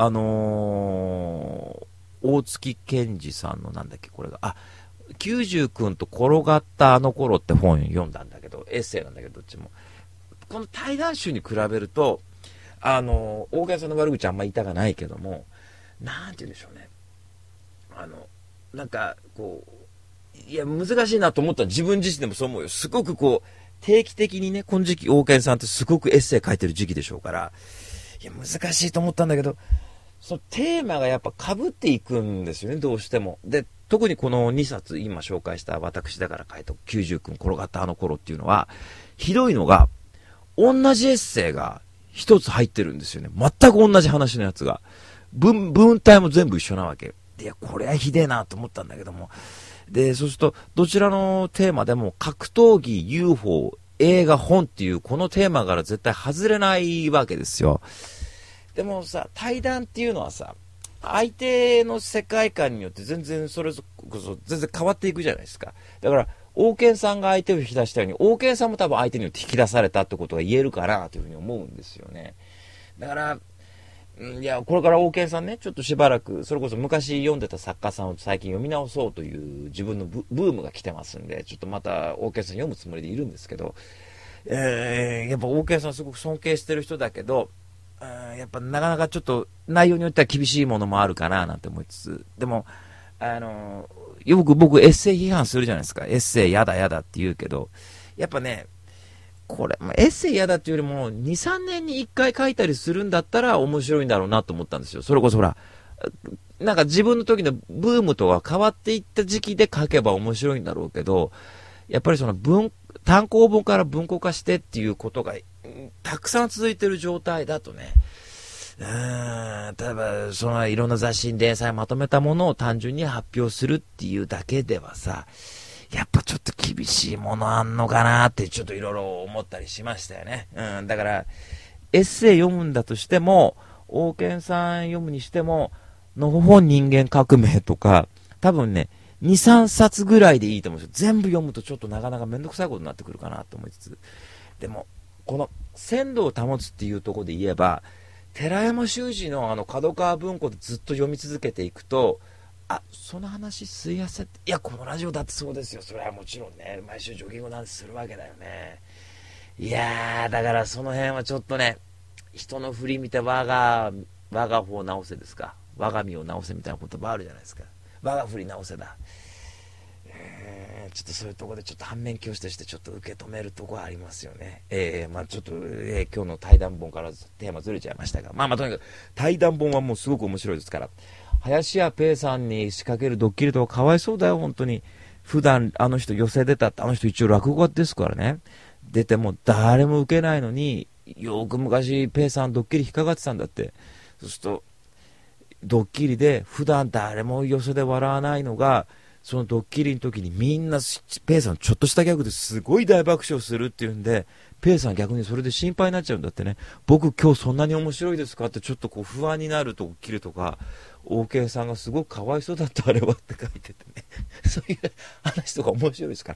大月健二さんのなんだっけこれが、90君と転がったあの頃って本を読んだんだけど、エッセイなんだけどどっちも。この対談集に比べると大健さんの悪口あんま言いたがないけども、なんて言うんでしょうね、なんかこういや難しいなと思ったら自分自身でもそう思うよ。すごくこう定期的にね、この時期王健さんってすごくエッセイ書いてる時期でしょうから、いや難しいと思ったんだけど、そのテーマがやっぱ被っていくんですよね、どうしても。で特にこの2冊今紹介した私だから書いた90君転がったあの頃っていうのはひどいのが、同じエッセイが一つ入ってるんですよね。全く同じ話のやつが文体も全部一緒なわけで、いやこれはひでえなと思ったんだけども、でそうするとどちらのテーマでも格闘技 UFO 映画本っていうこのテーマから絶対外れないわけですよ。でもさ対談っていうのはさ、相手の世界観によって全然それこそ全然変わっていくじゃないですか。だから王健さんが相手を引き出したように、王健さんも多分相手によって引き出されたってことが言えるかなというふうに思うんですよね。だからいやこれから王健さんね、ちょっとしばらくそれこそ昔読んでた作家さんを最近読み直そうという自分のブームが来てますんで、ちょっとまた王健さん読むつもりでいるんですけど、やっぱ王健さんすごく尊敬してる人だけど、 やっぱなかなかちょっと内容によっては厳しいものもあるかななんて思いつつ、でも、よく僕エッセイ批判するじゃないですか。エッセイやだやだって言うけど、やっぱね、これ、エッセイやだっていうよりも、2、3年に1回書いたりするんだったら面白いんだろうなと思ったんですよ。それこそほら、なんか自分の時のブームとは変わっていった時期で書けば面白いんだろうけど、やっぱりその単行本から文庫化してっていうことがたくさん続いてる状態だとね、例えばそのいろんな雑誌に連載まとめたものを単純に発表するっていうだけではさ、やっぱちょっと厳しいものあんのかなってちょっといろいろ思ったりしましたよね。だからエッセイ読むんだとしても、王権さん読むにしても、のほほん人間革命とか、多分ね、2、3冊ぐらいでいいと思うんですよ。全部読むとちょっとなかなかめんどくさいことになってくるかなと思いつつ。でも、この鮮度を保つっていうところで言えば、寺山修司の角川文庫でずっと読み続けていくと、その話すいやせって、いや、このラジオだってそうですよ。それはもちろんね、毎週ジョギングなんてするわけだよね。いやー、だからその辺はちょっとね、人の振り見て我が方を直せですか。我が身を直せみたいな言葉あるじゃないですか。我が振り直せだ。ちょっとそういうところでちょっと反面教師としてちょっと受け止めるところはありますよね。ちょっと、今日の対談本からテーマずれちゃいましたが、とにかく対談本はもうすごく面白いですから、林家ペイさんに仕掛けるドッキリとかかわいそうだよ、本当に。普段あの人寄せ出たって、あの人一応落語家ですからね。出ても誰も受けないのに、よく昔ペイさんドッキリ引っかかってたんだって。そうするとドッキリで普段誰も寄せで笑わないのが、そのドッキリの時にみんなペイさんちょっとしたギャグですごい大爆笑するっていうんで、ペイさん逆にそれで心配になっちゃうんだってね。僕今日そんなに面白いですかってちょっとこう不安になるドッキリとか、オーケーさんがすごくかわいそうだったあれはって書いててねそういう話とか面白いですから。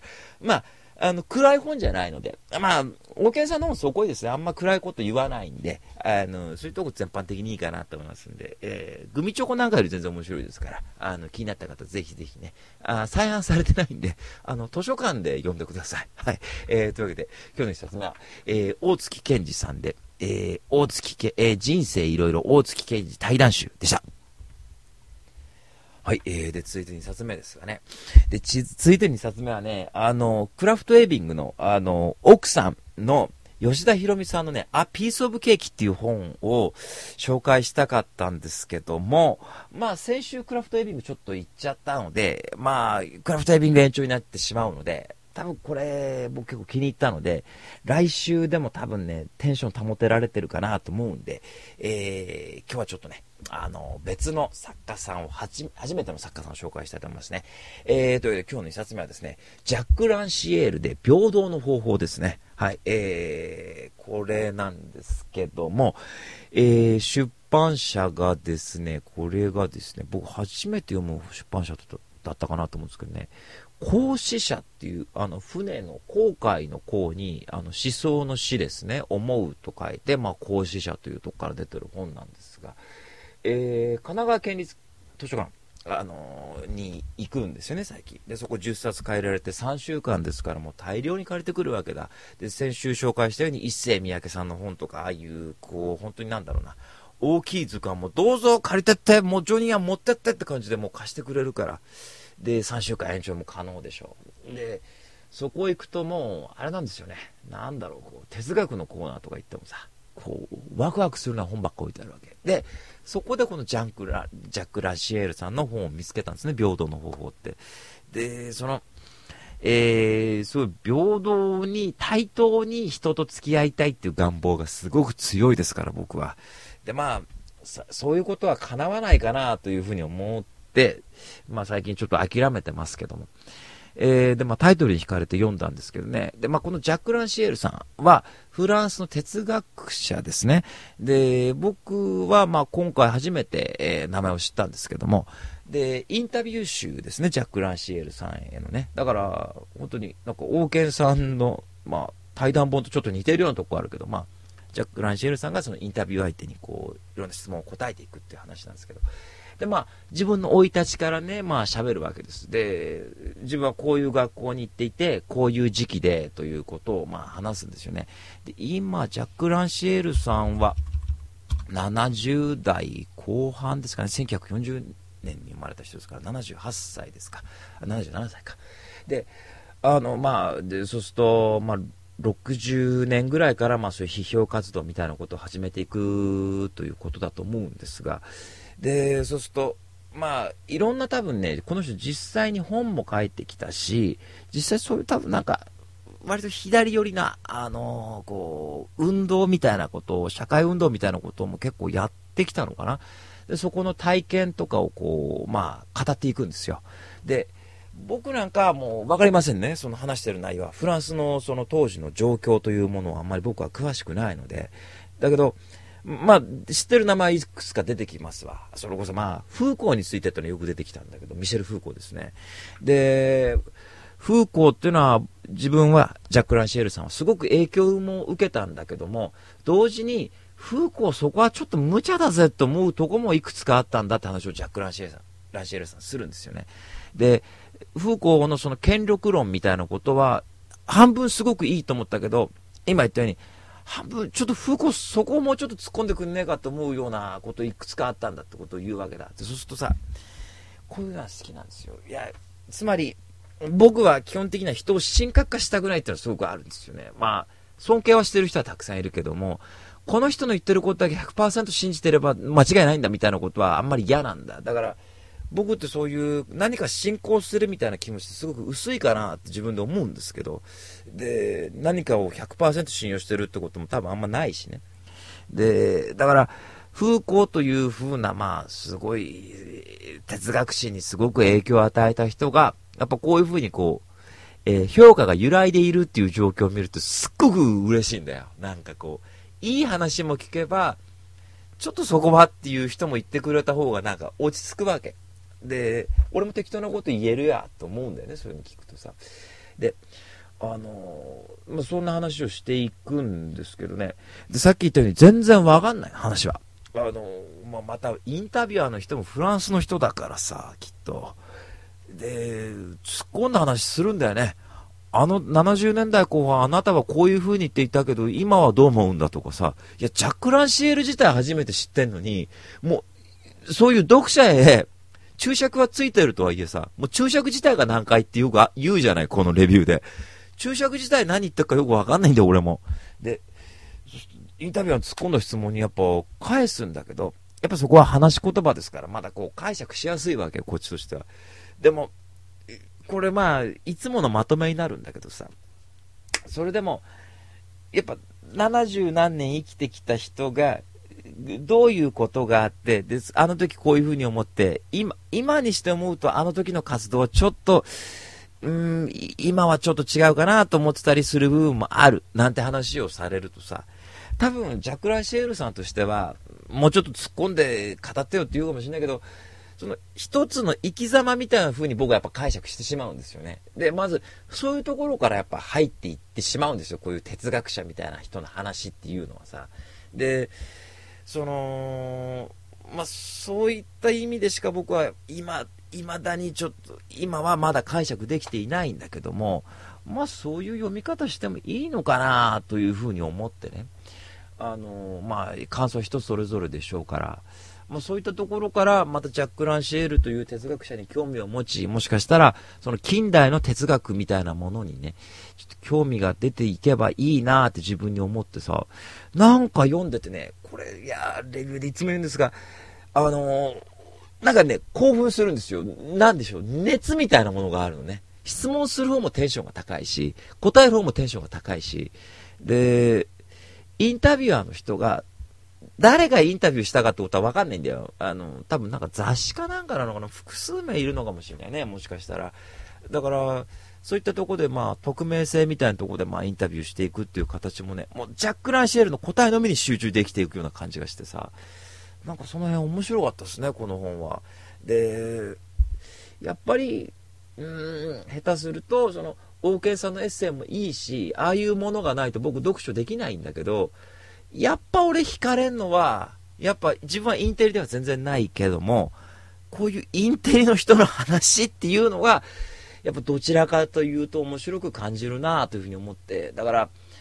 暗い本じゃないので、オーケーさんの本そこいですね。あんま暗いこと言わないんで、そういうとこ全般的にいいかなと思いますんで、グミチョコなんかより全然面白いですから、気になった方ぜひぜひね、再販されてないんで、図書館で読んでください。はい。というわけで、今日の一冊が、大月健二さんで、人生いろいろ大月健二対談集でした。はい。で、続いて2冊目ですがね。で、続いて2冊目はね、クラフトエイビングの、奥さんの吉田博美さんのね、ピースオブケーキっていう本を紹介したかったんですけども、先週クラフトエイビングちょっと行っちゃったので、クラフトエイビング延長になってしまうので、多分これ僕結構気に入ったので、来週でも多分ねテンション保てられてるかなと思うんで、今日はちょっとね別の作家さんを初めての作家さんを紹介したいと思いますね。というわけで今日の一冊目はですね、ジャック・ランシエールで平等の方法ですね。はい、これなんですけども、出版社がですね、これがですね、僕初めて読む出版社だったかなと思うんですけどね、航使者っていう船の航海の航に思想の詩ですね、思うと書いて航使者というとこから出てる本なんですが、神奈川県立図書館に行くんですよね最近で。そこ10冊借りられて3週間ですからもう大量に借りてくるわけだ。で先週紹介したように一世三宅さんの本とか、ああいうこう本当になんだろうな、大きい図鑑もどうぞ借りてって、もうジョニーは持ってってって感じでもう貸してくれるから、で3週間延長も可能でしょう。でそこ行くともうあれなんですよね、なんだろう、こう哲学のコーナーとか行ってもさ、こうワクワクするような本ばっか置いてあるわけで、そこでこのジャック・ラシエールさんの本を見つけたんですね、平等の方法って。でそういう平等に対等に人と付き合いたいっていう願望がすごく強いですから僕は。でそういうことは叶わないかなというふうに思って、最近ちょっと諦めてますけども、タイトルに惹かれて読んだんですけどね。でこのジャック・ランシエールさんはフランスの哲学者ですね。で僕は今回初めて、名前を知ったんですけども、でインタビュー集ですね、ジャック・ランシエールさんへのね。だから本当になんか王権さんの、対談本とちょっと似てるようなとこあるけど、ジャック・ランシエルさんがそのインタビュー相手にこういろんな質問を答えていくっていう話なんですけど、で自分の生い立ちからね喋るわけです。で自分はこういう学校に行っていてこういう時期でということを話すんですよね。で今ジャック・ランシエルさんは 70代後半ですかね、1940年に生まれた人ですから、78歳ですか、77歳か。で、そうすると、60年ぐらいから、そういう批評活動みたいなことを始めていくということだと思うんですが、で、そうすると、いろんな多分ね、この人実際に本も書いてきたし、実際そういう多分割と左寄りな、運動みたいなことを、社会運動みたいなことも結構やってきたのかな。で、そこの体験とかを語っていくんですよ。で、僕なんかはもう分かりませんね。その話してる内容は。フランスのその当時の状況というものはあんまり僕は詳しくないので。だけど、知ってる名前いくつか出てきますわ。それこそフーコーについてってのはよく出てきたんだけど、ミシェル・フーコーですね。で、フーコーっていうのは、自分はジャック・ランシエルさんはすごく影響も受けたんだけども、同時にフーコーそこはちょっと無茶だぜと思うとこもいくつかあったんだって話をジャック・ランシエルさんするんですよね。で、フーコーのその権力論みたいなことは半分すごくいいと思ったけど、今言ったように半分ちょっとフーコーそこをもうちょっと突っ込んでくんねえかと思うようなこといくつかあったんだってことを言うわけだ。で、そうするとさ、こういうのは好きなんですよ。いや、つまり僕は基本的には人を神格化したくないっていうのはすごくあるんですよね。尊敬はしてる人はたくさんいるけども、この人の言ってることだけ 100% 信じてれば間違いないんだみたいなことはあんまり嫌なんだ。だから僕ってそういう何か信仰するみたいな気持ちってすごく薄いかなって自分で思うんですけど、で、何かを 100% 信用してるってことも多分あんまないしね。で、だからフーコーという風なすごい哲学史にすごく影響を与えた人がやっぱこういう風に評価が揺らいでいるっていう状況を見るとすっごく嬉しいんだよ。いい話も聞けばちょっとそこはっていう人も言ってくれた方が落ち着くわけで、俺も適当なこと言えるやと思うんだよね、そういうの聞くとさ。で、そんな話をしていくんですけどね。で、さっき言ったように全然わかんない話は。またインタビュアーの人もフランスの人だからさ、きっと。で、突っ込んだ話するんだよね。70年代後半あなたはこういう風に言っていたけど今はどう思うんだとかさ、いやジャック・ランシエル自体初めて知ってんのに、もうそういう読者へ注釈はついてるとはいえさ、もう注釈自体が難解って言うじゃない、このレビューで。注釈自体何言ってるかよくわかんないんだよ俺も。で、インタビュアーの突っ込んだ質問にやっぱ返すんだけど、やっぱそこは話し言葉ですからまだ解釈しやすいわけよ、こっちとしては。でもこれいつものまとめになるんだけどさ、それでもやっぱ70何年生きてきた人がどういうことがあって、であの時こういうふうに思って、今にして思うとあの時の活動はちょっと今はちょっと違うかなと思ってたりする部分もあるなんて話をされるとさ、多分ジャック・ラシエルさんとしてはもうちょっと突っ込んで語ってよって言うかもしれないけど、その一つの生き様みたいな風に僕はやっぱ解釈してしまうんですよね。で、まずそういうところからやっぱ入っていってしまうんですよ。こういう哲学者みたいな人の話っていうのはさ。で、そういった意味でしか僕は未だにちょっと今はまだ解釈できていないんだけども、そういう読み方してもいいのかなという風に思ってね。感想は人それぞれでしょうから。そういったところからまたジャック・ランシエルという哲学者に興味を持ち、もしかしたらその近代の哲学みたいなものにねちょっと興味が出ていけばいいなって自分に思ってさ、読んでてね、これレビューでいつも言うんですが、興奮するんですよ。なんでしょう、熱みたいなものがあるのね。質問する方もテンションが高いし、答える方もテンションが高いし、でインタビュアーの人が誰がインタビューしたかってことは分かんないんだよ。多分雑誌かなんかなのかな、複数名いるのかもしれないね、もしかしたら。だからそういったところで匿名性みたいなところでインタビューしていくっていう形もね、もうジャック・ランシエルの答えのみに集中できていくような感じがしてさ、その辺面白かったですね、この本は。で、やっぱり下手するとそのオーケンさんのエッセイもいいし、ああいうものがないと僕読書できないんだけど、やっぱ俺惹かれんのは、やっぱ自分はインテリでは全然ないけども、こういうインテリの人の話っていうのがやっぱどちらかというと面白く感じるなというふうに思って、だから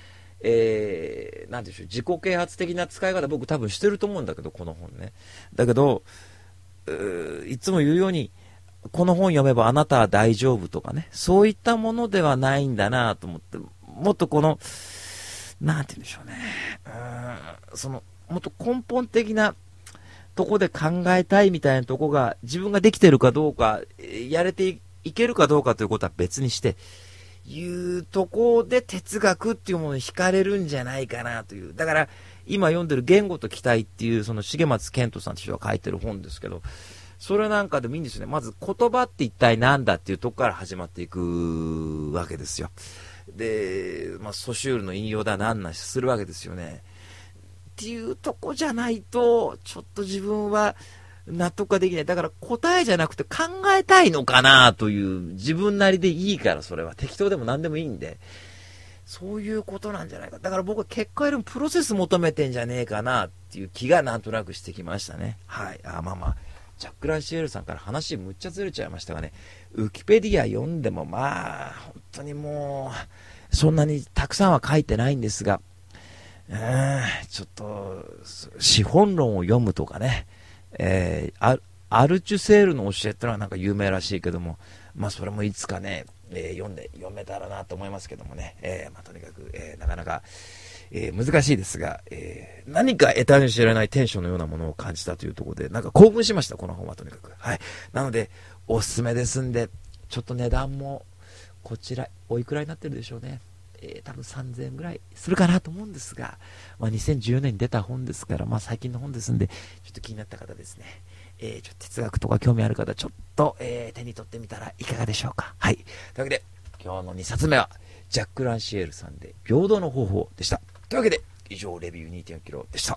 なんでしょう、自己啓発的な使い方僕多分してると思うんだけど、この本ね。だけど、いつも言うように、この本読めばあなたは大丈夫とかね、そういったものではないんだなと思って、もっとこの、なんて言うんでしょうね、もっと根本的なとこで考えたいみたいなとこが自分ができてるかどうか、やれていけるかどうかということは別にして、いうとこで哲学っていうものに惹かれるんじゃないかなという。だから今読んでる言語と期待っていうその重松健人さんという人が書いてる本ですけど、それなんかでもいいんですよね。まず言葉って一体なんだっていうとこから始まっていくわけですよ。で、ソシュールの引用だなんなしするわけですよね。っていうとこじゃないとちょっと自分は納得ができない。だから答えじゃなくて考えたいのかなという自分なりでいいから、それは適当でも何でもいいんで、そういうことなんじゃないか。だから僕は結果よりもプロセス求めてんじゃねえかなっていう気がなんとなくしてきましたね。はい。ジャック・ランシエルさんから話むっちゃずれちゃいましたがね、ウィキペディア読んでも本当にもうそんなにたくさんは書いてないんですが、ちょっと資本論を読むとかね、アルチュセールの教えってのはなんか有名らしいけども、それもいつかね、読めたらなと思いますけどもね、とにかく、なかなか、難しいですが、何か得体の知らないテンションのようなものを感じたというところで、なんか興奮しました、この本はとにかく。はい。なので、おすすめですんで、ちょっと値段も、こちら、おいくらになってるでしょうね。多分3000円ぐらいするかなと思うんですが、2014年に出た本ですから、最近の本ですんで、ちょっと気になった方ですね、ちょっと哲学とか興味ある方、ちょっと、手に取ってみたらいかがでしょうか。はい。というわけで、今日の2冊目は、ジャック・ランシエルさんで、平等の方法でした。というわけで、以上、レビュー 2.4 キロでした。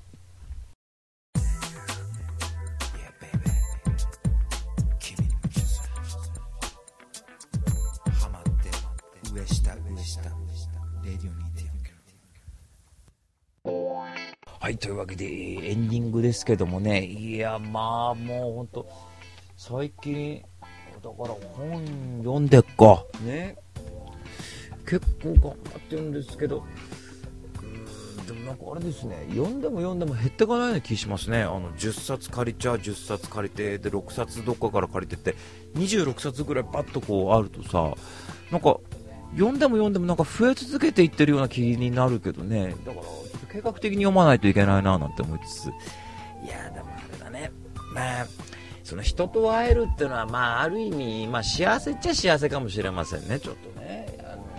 はい、というわけでエンディングですけどもね、いやもう本当最近だから本読んでっかね、結構頑張ってるんですけど、でもなんかあれですね、読んでも減ってかないような気しますね。10冊借りちゃ10冊借りて、で6冊どっかから借りてって26冊ぐらいパッとこうあるとさ、なんか読んでもなんか増え続けていってるような気になるけどね。だからちょっと計画的に読まないといけないななんて思いつつ、いやでもあれだね、その人と会えるっていうのはある意味幸せっちゃ幸せかもしれませんね。ちょっとね、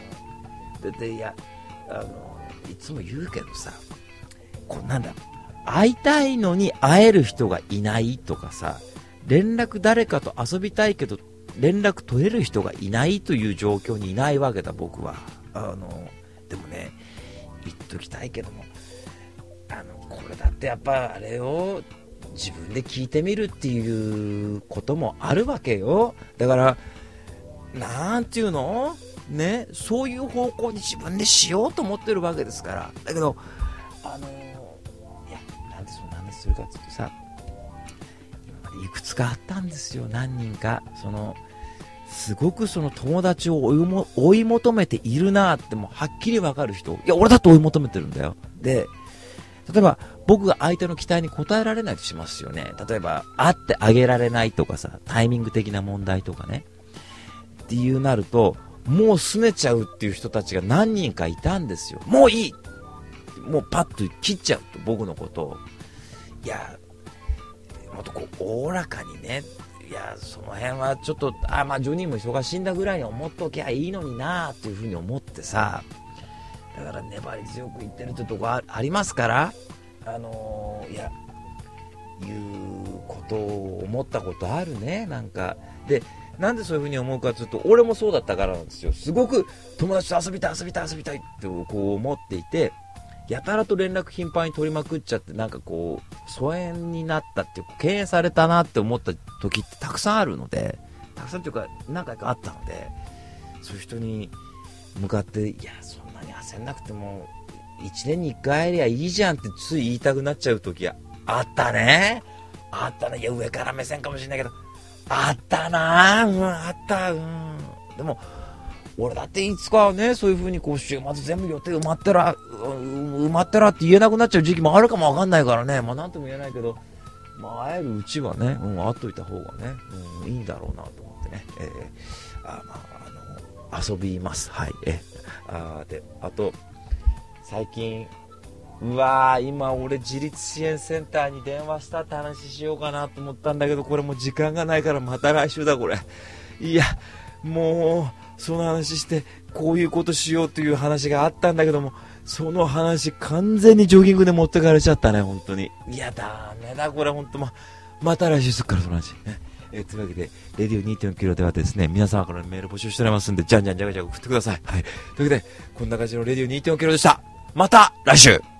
いつも言うけどさ、会いたいのに会える人がいないとかさ、誰かと遊びたいけど連絡取れる人がいないという状況にいないわけだ、僕は。でもね、言っときたいけども、これだってやっぱあれを自分で聞いてみるっていうこともあるわけよ。だからなんていうのね、そういう方向に自分でしようと思ってるわけですから。だけどなんでするかっていうとさ、今までいくつかあったんですよ。何人かすごくその友達を追い求めているなってもうはっきり分かる人、いや俺だって追い求めてるんだよ。で、例えば僕が相手の期待に応えられないとしますよね。例えば会ってあげられないとかさ、タイミング的な問題とかねっていうなると、もう拗ねちゃうっていう人たちが何人かいたんですよ。もういい、もうパッと切っちゃうと、僕のことを。いやもっとこうおおらかにね、いやその辺はちょっとジョニーも忙しいんだぐらいに思っときゃいいのになっていうふうに思ってさ、だから粘り強く言ってるってとこ ありますから、いうことを思ったことあるね。なんでそういうふうに思うかというと、俺もそうだったからなんですよ。すごく友達と遊びたいってこう思っていて、やたらと連絡頻繁に取りまくっちゃって、なんかこう疎遠になったっていう、敬遠されたなって思った時ってたくさんあるので、たくさんというか何回かあったので、そういう人に向かって、いやそんなに焦んなくても1年に1回会えりゃいいじゃんってつい言いたくなっちゃう時があったね。いや上から目線かもしれないけどあったな。あった。でも俺だっていつかね、そういう風にこう週末全部予定埋まったらって言えなくなっちゃう時期もあるかもわかんないからね。まあなんとも言えないけど、まあ会えるうちはね、会っといた方がね、いいんだろうなと思ってね。遊びます。はい。で、あと、最近、今俺自立支援センターに電話したって話しようかなと思ったんだけど、これもう時間がないからまた来週だこれ。いや、もう、その話して、こういうことしようという話があったんだけども、その話完全にジョギングで持ってかれちゃったね、本当に。いや、ダメだ、これ本当また来週すっからその話。というわけで、レディオ 2.4 キロではですね、皆様からのメール募集しておりますんで、じゃんじゃんじゃがじゃが送ってください。はい。というわけで、こんな感じのレディオ 2.4 キロでした。また来週